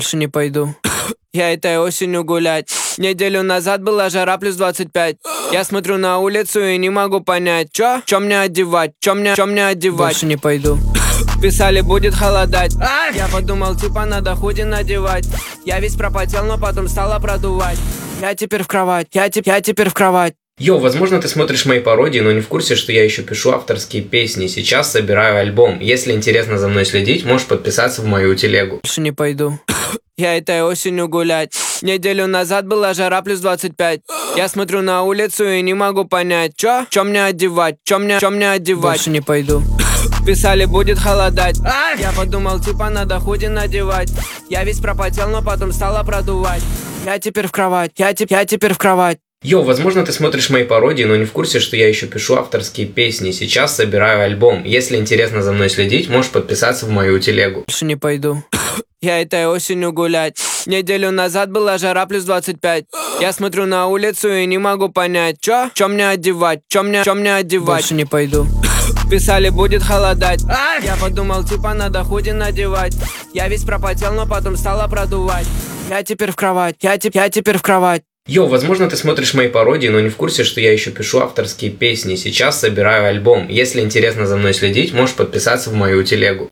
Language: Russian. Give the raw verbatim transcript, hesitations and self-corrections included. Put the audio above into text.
Больше не пойду. Я этой осенью гулять. Неделю назад была жара плюс двадцать пять. Я смотрю на улицу и не могу понять, чё? Чё мне одевать? Чё мне, чё мне одевать? Больше не пойду. Писали, будет холодать. Я подумал, типа надо худи надевать. Я весь пропотел, но потом стала продувать. Я теперь в кровать, я, те, я теперь в кровать. Йоу, возможно, ты смотришь мои пародии, но не в курсе, что я еще пишу авторские песни. Сейчас собираю альбом. Если интересно за мной следить, можешь подписаться в мою телегу. Больше не пойду. Я этой осенью гулять. Неделю назад была жара плюс двадцать пять. Я смотрю на улицу и не могу понять, чё? Чё мне одевать? Чё мне, чё мне одевать? Больше не пойду. Писали, будет холодать. Я подумал, типа надо худи надевать. Я весь пропотел, но потом стала продувать. Я теперь в кровать, я, те, я теперь в кровать. Йоу, возможно, ты смотришь мои пародии, но не в курсе, что я еще пишу авторские песни. Сейчас собираю альбом. Если интересно за мной следить, можешь подписаться в мою телегу. Больше не пойду. Я этой осенью гулять. Неделю назад была жара плюс двадцать пять. Я смотрю на улицу и не могу понять, чё? Чё мне одевать? Чё мне, чё мне одевать? Больше не пойду. Писали, будет холодать. Я подумал, типа надо худи надевать. Я весь пропотел, но потом стала продувать. Я теперь в кровать, я, те, я теперь в кровать. Йоу, возможно, ты смотришь мои пародии, но не в курсе, что я еще пишу авторские песни. Сейчас собираю альбом. Если интересно за мной следить, можешь подписаться в мою телегу.